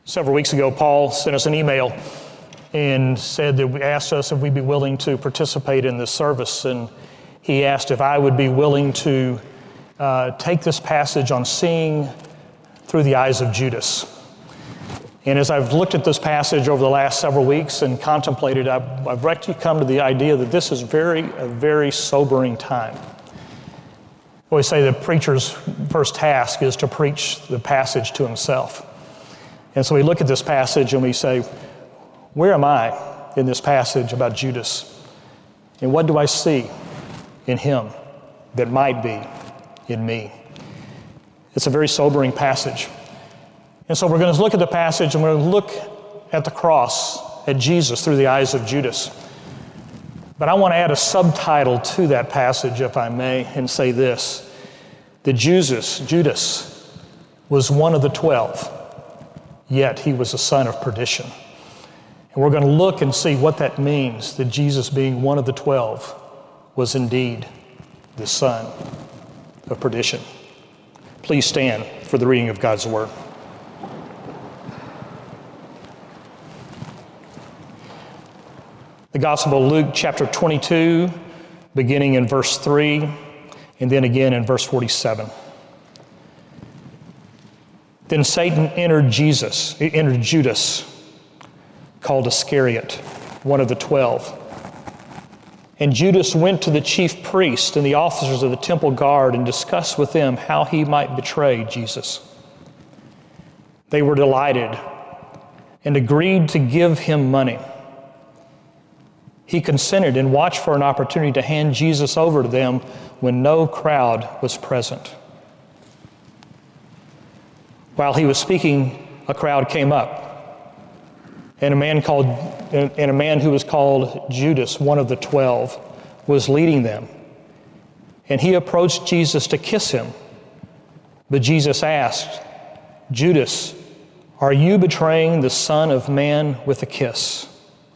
Several weeks ago, Paul sent us an email and said that asked us if we'd be willing to participate in this service. And he asked if I would be willing to take this passage on seeing through the eyes of Judas. And as I've looked at this passage over the last several weeks and contemplated, I've actually come to the idea that this is a very sobering time. I always say the preacher's first task is to preach the passage to himself. And so we look at this passage and we say, where am I in this passage about Judas? And what do I see in him that might be in me? It's a very sobering passage. And so we're going to look at the passage and we're going to look at the cross, at Jesus through the eyes of Judas. But I want to add a subtitle to that passage, if I may, and say this, that Judas was one of the 12. Yet he was a son of perdition. And we're going to look and see what that means, that Jesus being one of the 12 was indeed the son of perdition. Please stand for the reading of God's word. The Gospel of Luke chapter 22, beginning in verse 3, and then again in verse 47. Then Satan entered Judas, called Iscariot, one of the 12. And Judas went to the chief priest and the officers of the temple guard and discussed with them how he might betray Jesus. They were delighted and agreed to give him money. He consented and watched for an opportunity to hand Jesus over to them when no crowd was present. While he was speaking, a crowd came up, and a man who was called Judas, one of the 12, was leading them. And he approached Jesus to kiss him. But Jesus asked, Judas, are you betraying the Son of Man with a kiss?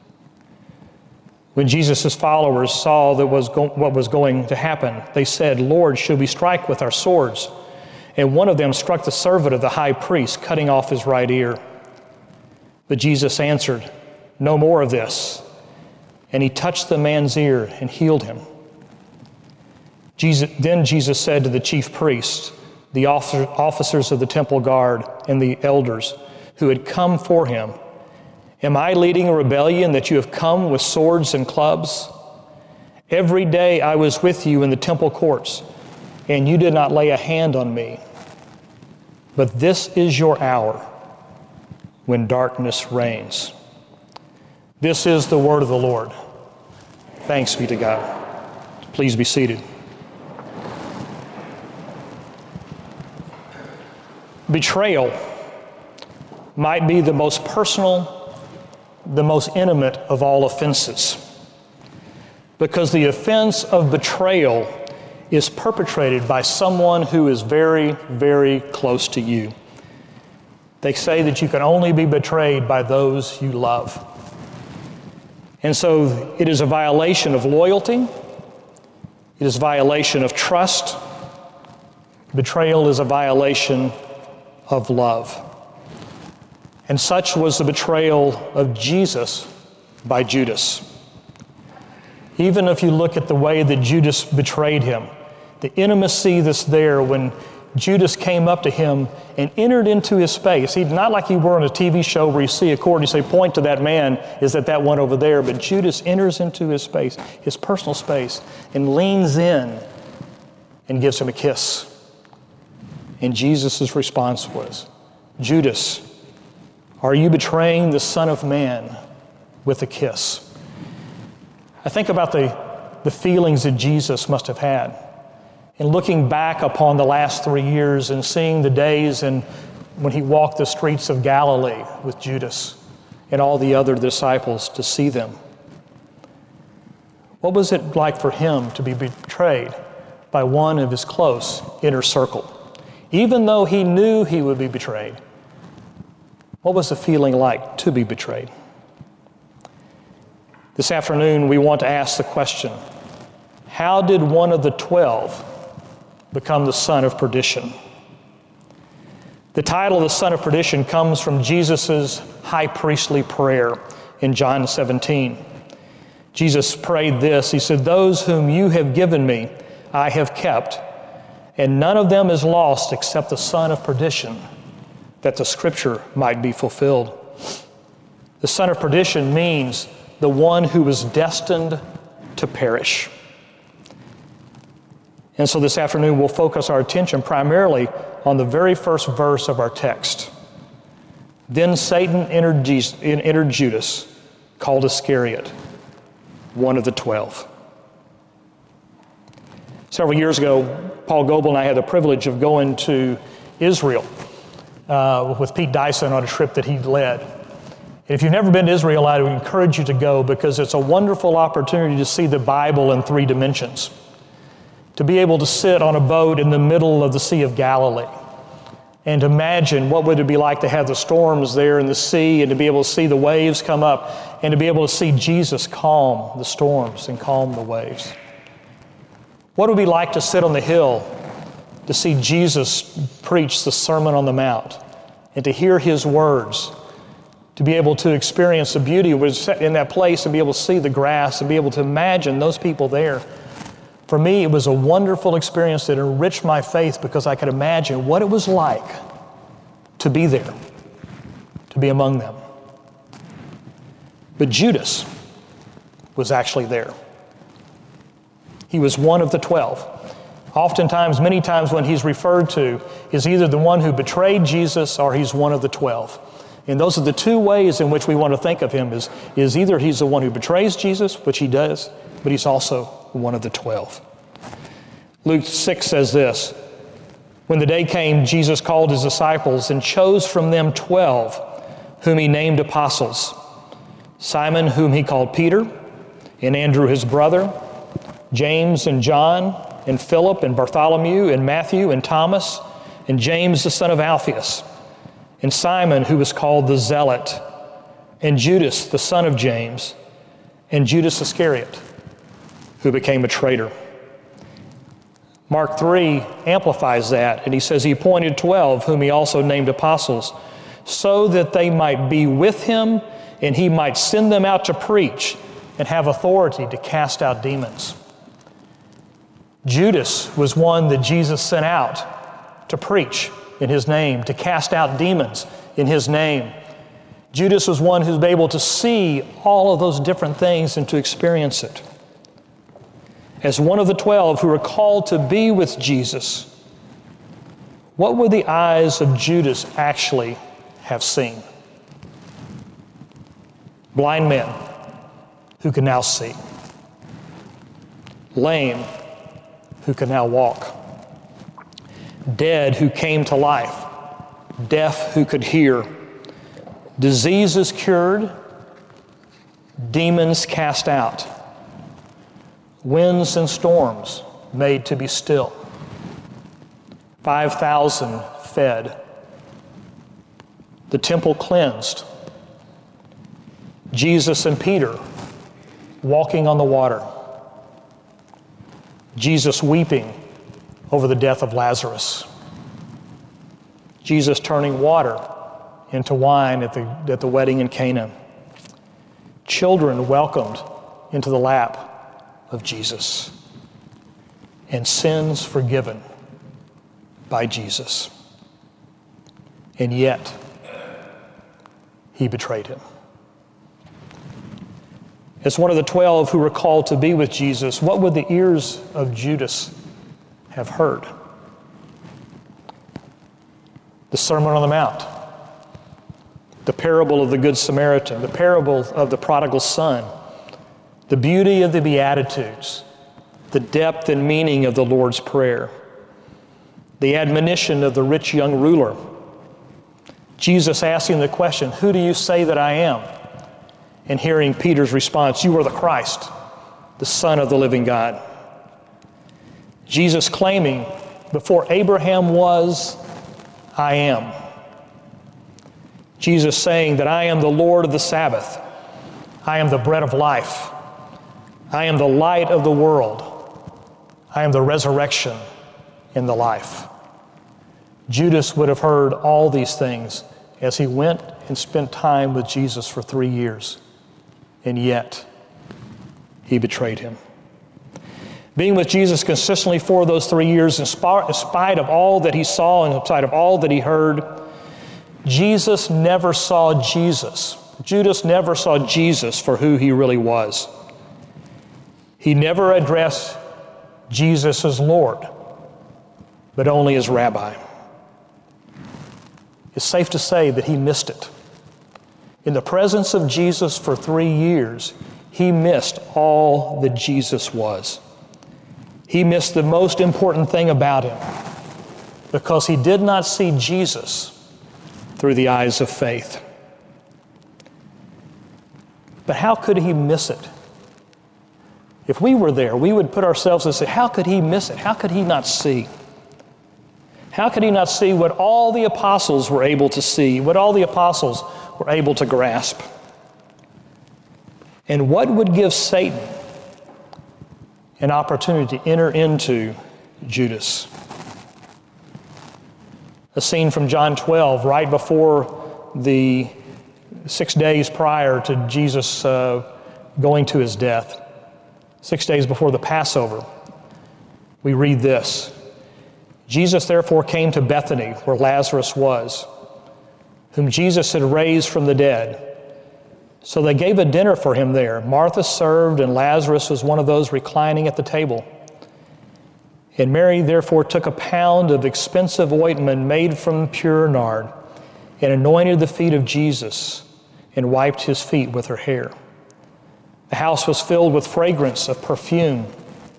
When Jesus' followers saw what was going to happen, they said, Lord, should we strike with our swords? And one of them struck the servant of the high priest, cutting off his right ear. But Jesus answered, no more of this. And he touched the man's ear and healed him. Then Jesus said to the chief priests, the officers of the temple guard, and the elders who had come for him, am I leading a rebellion that you have come with swords and clubs? Every day I was with you in the temple courts, and you did not lay a hand on me. But this is your hour when darkness reigns. This is the word of the Lord. Thanks be to God. Please be seated. Betrayal might be the most personal, the most intimate of all offenses, because the offense of betrayal is perpetrated by someone who is very, very close to you. They say that you can only be betrayed by those you love. And so it is a violation of loyalty. It is a violation of trust. Betrayal is a violation of love. And such was the betrayal of Jesus by Judas. Even if you look at the way that Judas betrayed him, the intimacy that's there when Judas came up to him and entered into his space. He's not like you were on a TV show where you see a cord and you say, point to that man, is that one over there? But Judas enters into his space, his personal space, and leans in and gives him a kiss. And Jesus' response was, Judas, are you betraying the Son of Man with a kiss? I think about the feelings that Jesus must have had. And looking back upon the last 3 years and seeing the days and when he walked the streets of Galilee with Judas and all the other disciples to see them. What was it like for him to be betrayed by one of his close inner circle? Even though he knew he would be betrayed, what was the feeling like to be betrayed? This afternoon, we want to ask the question, how did one of the 12 become the son of perdition? The title of the son of perdition comes from Jesus' high priestly prayer in John 17. Jesus prayed this. He said, "Those whom you have given me, I have kept, and none of them is lost except the son of perdition, that the scripture might be fulfilled." The son of perdition means the one who was destined to perish. And so this afternoon we'll focus our attention primarily on the very first verse of our text. Then Satan entered Judas, called Iscariot, one of the 12. Several years ago, Paul Goebel and I had the privilege of going to Israel with Pete Dyson on a trip that he led. If you've never been to Israel, I would encourage you to go because it's a wonderful opportunity to see the Bible in 3 dimensions. To be able to sit on a boat in the middle of the Sea of Galilee and imagine what would it be like to have the storms there in the sea and to be able to see the waves come up and to be able to see Jesus calm the storms and calm the waves. What would it be like to sit on the hill to see Jesus preach the Sermon on the Mount and to hear his words, to be able to experience the beauty of in that place and be able to see the grass and be able to imagine those people there. For me, it was a wonderful experience that enriched my faith because I could imagine what it was like to be there, to be among them. But Judas was actually there. He was one of the 12. Oftentimes, many times when he's referred to is either the one who betrayed Jesus or he's one of the 12. And those are the 2 ways in which we want to think of him is either he's the one who betrays Jesus, which he does, but he's also one of the 12. Luke 6 says this, "When the day came, Jesus called his disciples and chose from them 12, whom he named apostles. Simon, whom he called Peter, and Andrew his brother, James and John, and Philip and Bartholomew and Matthew and Thomas, and James the son of Alphaeus, and Simon, who was called the Zealot, and Judas the son of James, and Judas Iscariot, who became a traitor." Mark 3 amplifies that, and he says he appointed 12, whom he also named apostles, so that they might be with him and he might send them out to preach and have authority to cast out demons. Judas was one that Jesus sent out to preach in his name, to cast out demons in his name. Judas was one who's able to see all of those different things and to experience it. As one of the 12 who were called to be with Jesus, what would the eyes of Judas actually have seen? Blind men who can now see. Lame who can now walk. Dead who came to life. Deaf who could hear. Diseases cured. Demons cast out. Winds and storms made to be still. 5,000 fed. The temple cleansed. Jesus and Peter walking on the water. Jesus weeping over the death of Lazarus. Jesus turning water into wine at the wedding in Cana. Children welcomed into the lap of Jesus. And sins forgiven by Jesus. And yet, he betrayed him. As one of the 12 who were called to be with Jesus, what would the ears of Judas have heard? The Sermon on the Mount, the parable of the Good Samaritan, the parable of the prodigal son, the beauty of the Beatitudes, the depth and meaning of the Lord's Prayer, the admonition of the rich young ruler, Jesus asking the question, "Who do you say that I am?" And hearing Peter's response, "You are the Christ, the Son of the living God." Jesus claiming, "Before Abraham was, I am." Jesus saying that I am the Lord of the Sabbath. I am the bread of life. I am the light of the world. I am the resurrection and the life. Judas would have heard all these things as he went and spent time with Jesus for 3 years, and yet he betrayed him. Being with Jesus consistently for those 3 years, in spite of all that he saw and in spite of all that he heard, Jesus never saw Jesus. Judas never saw Jesus for who he really was. He never addressed Jesus as Lord, but only as Rabbi. It's safe to say that he missed it. In the presence of Jesus for 3 years, he missed all that Jesus was. He missed the most important thing about him because he did not see Jesus through the eyes of faith. But how could he miss it? If we were there, we would put ourselves and say, how could he miss it? How could he not see? How could he not see what all the apostles were able to see, what all the apostles were able to grasp? And what would give Satan an opportunity to enter into Judas? A scene from John 12, right before the 6 days prior to Jesus going to his death, 6 days before the Passover, we read this. Jesus therefore came to Bethany, where Lazarus was, whom Jesus had raised from the dead. So they gave a dinner for him there. Martha served, and Lazarus was one of those reclining at the table. And Mary therefore took a pound of expensive ointment made from pure nard, and anointed the feet of Jesus, and wiped his feet with her hair. The house was filled with fragrance of perfume.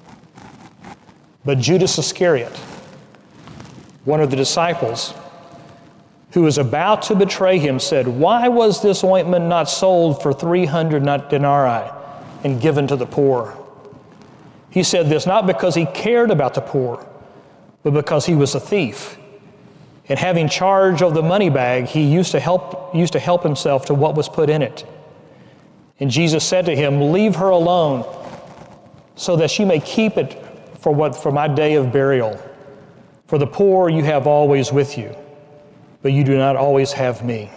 But Judas Iscariot, one of the disciples, who was about to betray him, said, "Why was this ointment not sold for 300 denarii and given to the poor?" He said this not because he cared about the poor, but because he was a thief. And having charge of the money bag, he used to help himself to what was put in it. And Jesus said to him, "Leave her alone, so that she may keep it for my day of burial. For the poor you have always with you, but you do not always have me."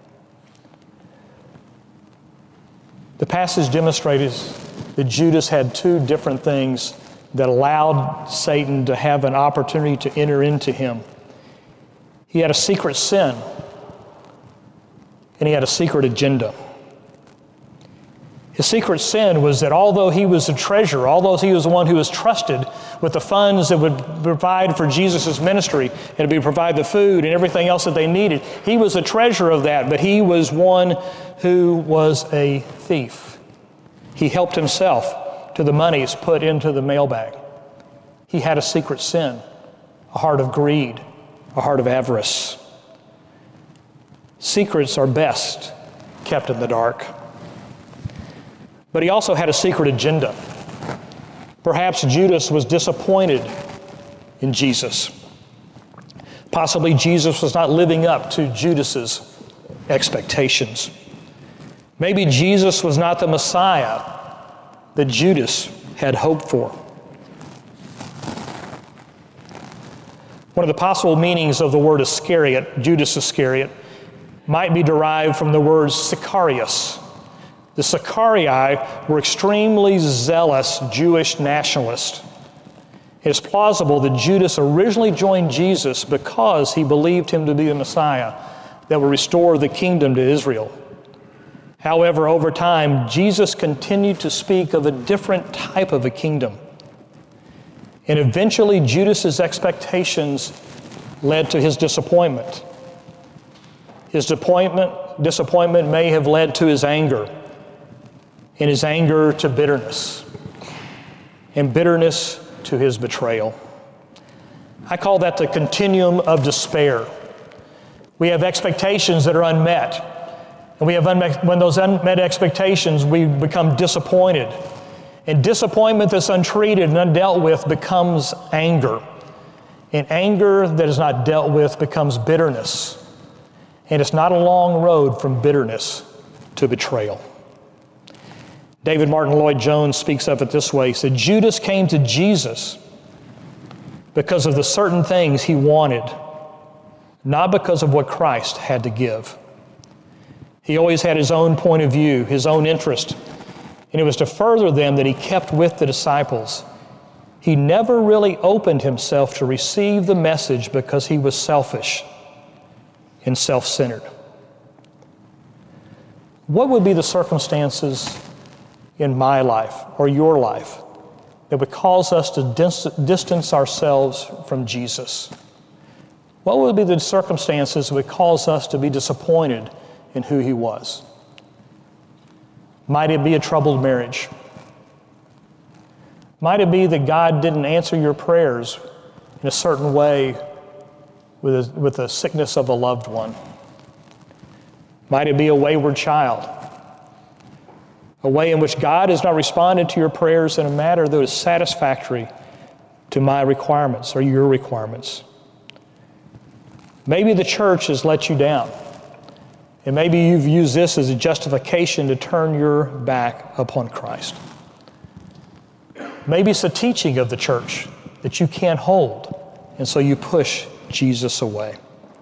The passage demonstrates that Judas had two different things that allowed Satan to have an opportunity to enter into him. He had a secret sin, and he had a secret agenda. His secret sin was that although he was a treasurer, although he was the one who was trusted with the funds that would provide for Jesus' ministry and to provide the food and everything else that they needed, he was the treasurer of that, but he was one who was a thief. He helped himself to the monies put into the mailbag. He had a secret sin, a heart of greed, a heart of avarice. Secrets are best kept in the dark. But he also had a secret agenda. Perhaps Judas was disappointed in Jesus. Possibly Jesus was not living up to Judas's expectations. Maybe Jesus was not the Messiah that Judas had hoped for. One of the possible meanings of the word Iscariot, Judas Iscariot, might be derived from the word Sicarius. The Sicarii were extremely zealous Jewish nationalists. It is plausible that Judas originally joined Jesus because he believed him to be the Messiah that would restore the kingdom to Israel. However, over time, Jesus continued to speak of a different type of a kingdom. And eventually, Judas's expectations led to his disappointment. His disappointment may have led to his anger, and his anger to bitterness, and bitterness to his betrayal. I call that the continuum of despair. We have expectations that are unmet, and when those unmet expectations, we become disappointed. And disappointment that's untreated and undealt with becomes anger. And anger that is not dealt with becomes bitterness. And it's not a long road from bitterness to betrayal. David Martin Lloyd-Jones speaks of it this way. He said, Judas came to Jesus because of the certain things he wanted, not because of what Christ had to give. He always had his own point of view, his own interest, and it was to further them that he kept with the disciples. He never really opened himself to receive the message because he was selfish and self-centered. What would be the circumstances in my life or your life that would cause us to distance ourselves from Jesus? What would be the circumstances that would cause us to be disappointed in who he was? Might it be a troubled marriage? Might it be that God didn't answer your prayers in a certain way with the sickness of a loved one? Might it be a wayward child? A way in which God has not responded to your prayers in a manner that is satisfactory to my requirements or your requirements. Maybe the church has let you down, and maybe you've used this as a justification to turn your back upon Christ. Maybe it's the teaching of the church that you can't hold, and so you push Jesus away.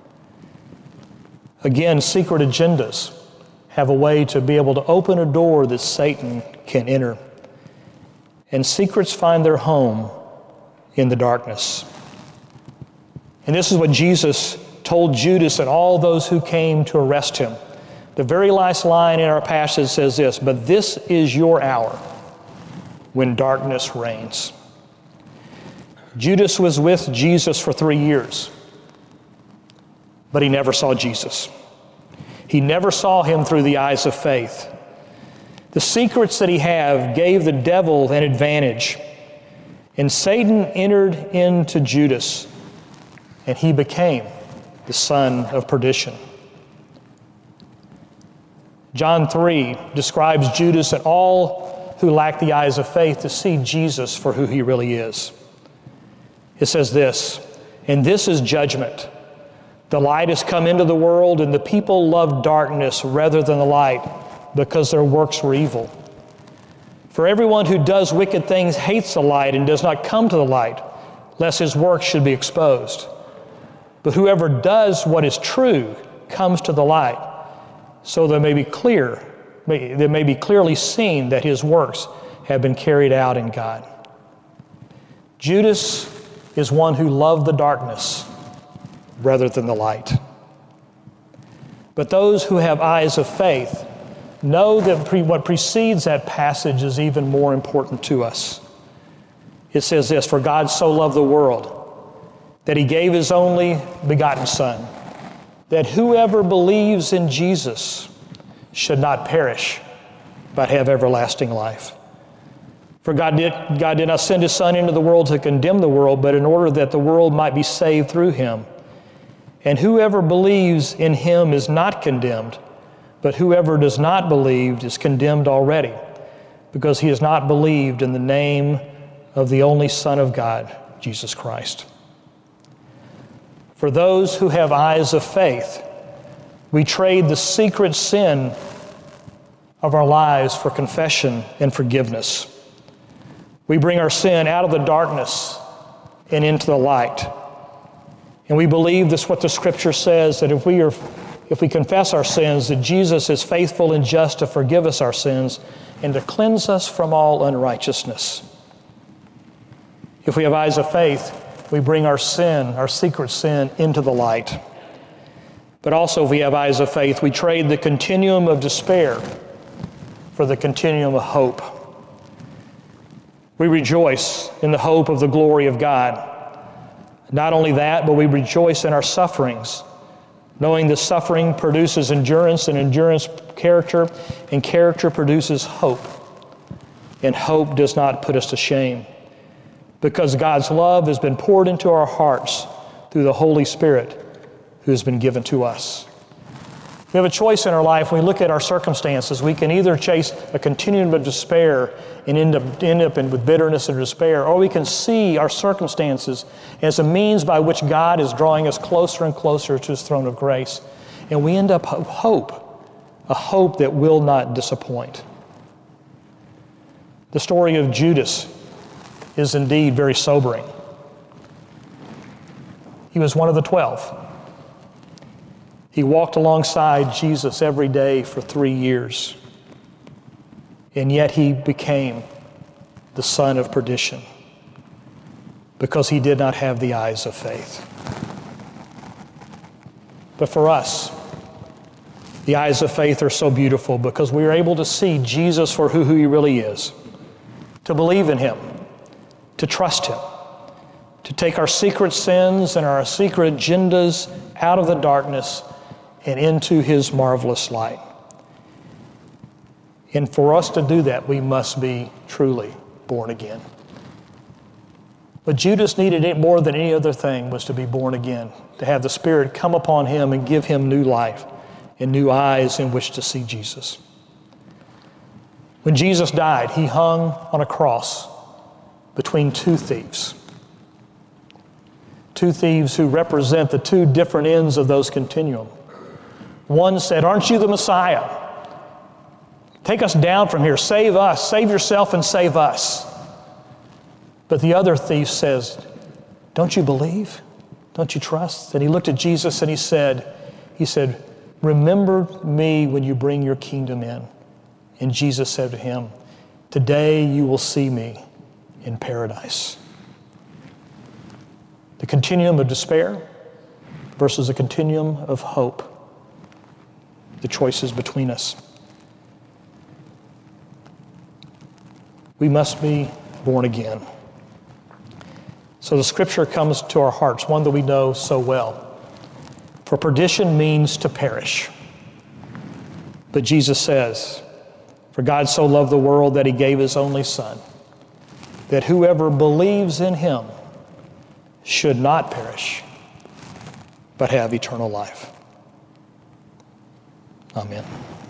Again, secret agendas have a way to be able to open a door that Satan can enter. And secrets find their home in the darkness. And this is what Jesus told Judas and all those who came to arrest him. The very last line in our passage says this, "But this is your hour when darkness reigns." Judas was with Jesus for 3 years, but he never saw Jesus. He never saw him through the eyes of faith. The secrets that he had gave the devil an advantage, and Satan entered into Judas, and he became the son of perdition. John 3 describes Judas and all who lack the eyes of faith to see Jesus for who he really is. It says this, "And this is judgment. The light has come into the world, and the people loved darkness rather than the light, because their works were evil. For everyone who does wicked things hates the light and does not come to the light, lest his works should be exposed. But whoever does what is true comes to the light, so that it may be clearly seen that his works have been carried out in God." Judas is one who loved the darkness rather than the light. But those who have eyes of faith know that what precedes that passage is even more important to us. It says this, "For God so loved the world that he gave his only begotten Son, that whoever believes in Jesus should not perish, but have everlasting life. For God did not send his Son into the world to condemn the world, but in order that the world might be saved through him. And whoever believes in him is not condemned, but whoever does not believe is condemned already, because he has not believed in the name of the only Son of God, Jesus Christ." For those who have eyes of faith, we trade the secret sin of our lives for confession and forgiveness. We bring our sin out of the darkness and into the light. And we believe this is what the Scripture says, that if we confess our sins, that Jesus is faithful and just to forgive us our sins and to cleanse us from all unrighteousness. If we have eyes of faith, we bring our sin, our secret sin, into the light. But also if we have eyes of faith, we trade the continuum of despair for the continuum of hope. We rejoice in the hope of the glory of God. Not only that, but we rejoice in our sufferings, knowing that suffering produces endurance, and endurance character, and character produces hope. And hope does not put us to shame, because God's love has been poured into our hearts through the Holy Spirit who has been given to us. We have a choice in our life. When we look at our circumstances, we can either chase a continuum of despair and end up with bitterness and despair, or we can see our circumstances as a means by which God is drawing us closer and closer to his throne of grace. And we end up with hope, a hope that will not disappoint. The story of Judas is indeed very sobering. He was one of the 12. He walked alongside Jesus every day for 3 years, and yet he became the son of perdition because he did not have the eyes of faith. But for us, the eyes of faith are so beautiful because we are able to see Jesus for who he really is, to believe in him, to trust him, to take our secret sins and our secret agendas out of the darkness and into his marvelous light. And for us to do that, we must be truly born again. What Judas needed it more than any other thing was to be born again, to have the Spirit come upon him and give him new life and new eyes in which to see Jesus. When Jesus died, he hung on a cross between two thieves. Two thieves who represent the two different ends of those continuum. One said, "Aren't you the Messiah? Take us down from here. Save us. Save yourself and save us." But the other thief says, "Don't you believe? Don't you trust?" And he looked at Jesus and he said, "Remember me when you bring your kingdom in." And Jesus said to him, "Today you will see me in paradise." The continuum of despair versus a continuum of hope. The choices between us. We must be born again. So the scripture comes to our hearts, one that we know so well. For perdition means to perish. But Jesus says, "For God so loved the world that he gave his only Son, that whoever believes in him should not perish, but have eternal life." Amen.